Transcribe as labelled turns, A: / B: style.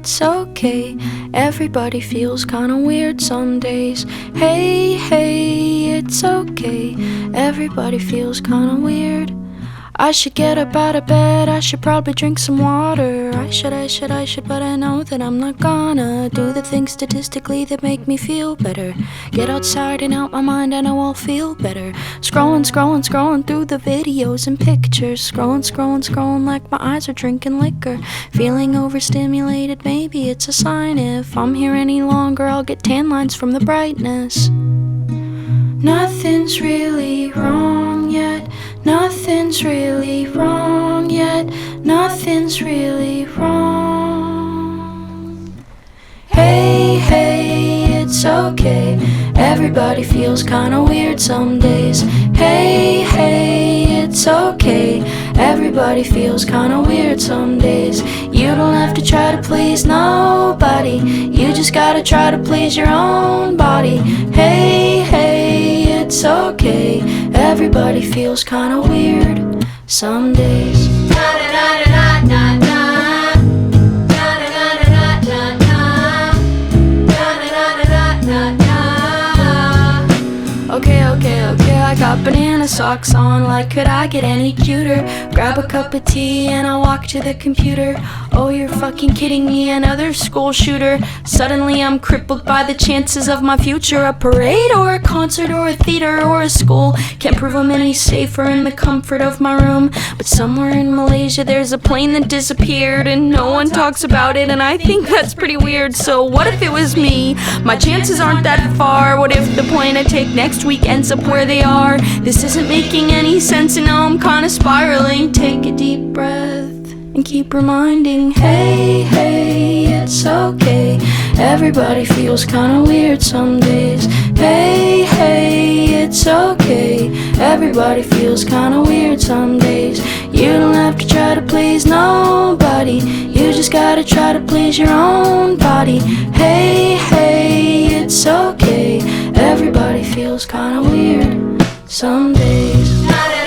A: it's okay. Everybody feels kinda weird some days. Hey, hey, it's okay. Everybody feels kinda weird. I should get up out of bed, I should probably drink some water. I should, but I know that I'm not gonna do the things statistically that make me feel better. Get outside and out my mind, I know I'll feel better. Scrolling through the videos and pictures. Scrolling like my eyes are drinking liquor. Feeling overstimulated, maybe it's a sign. If I'm here any longer, I'll get tan lines from the brightness. Nothing's really wrong yet. Nothing's really wrong yet. Nothing's really wrong. Hey, hey, it's okay. Everybody feels kinda weird some days. Hey, hey, it's okay. Everybody feels kinda weird some days. You don't have to try to please nobody. You just gotta try to please your own body. Hey, hey, it's okay. Everybody feels kinda weird some days. Okay, I got banana socks on, like could I get any cuter? Grab a cup of tea and I walk to the computer. Oh, you're fucking kidding me, another school shooter. Suddenly I'm crippled by the chances of my future. A parade or a concert or a theater or a school can't prove I'm any safer in the comfort of my room. But somewhere in Malaysia there's a plane that disappeared and no one talks about it, and I think that's pretty weird. So what if it was me? My chances aren't that far. What if the plane I take next week ends up where they are? This isn't making any sense and now I'm kinda spiraling. Take a deep breath and keep reminding, hey, hey, it's okay. Everybody feels kinda weird some days. Hey, hey, it's okay. Everybody feels kinda weird some days. You don't have to try to please nobody. You just gotta try to please your own body. Hey, hey, it's okay. Everybody feels kinda weird some days.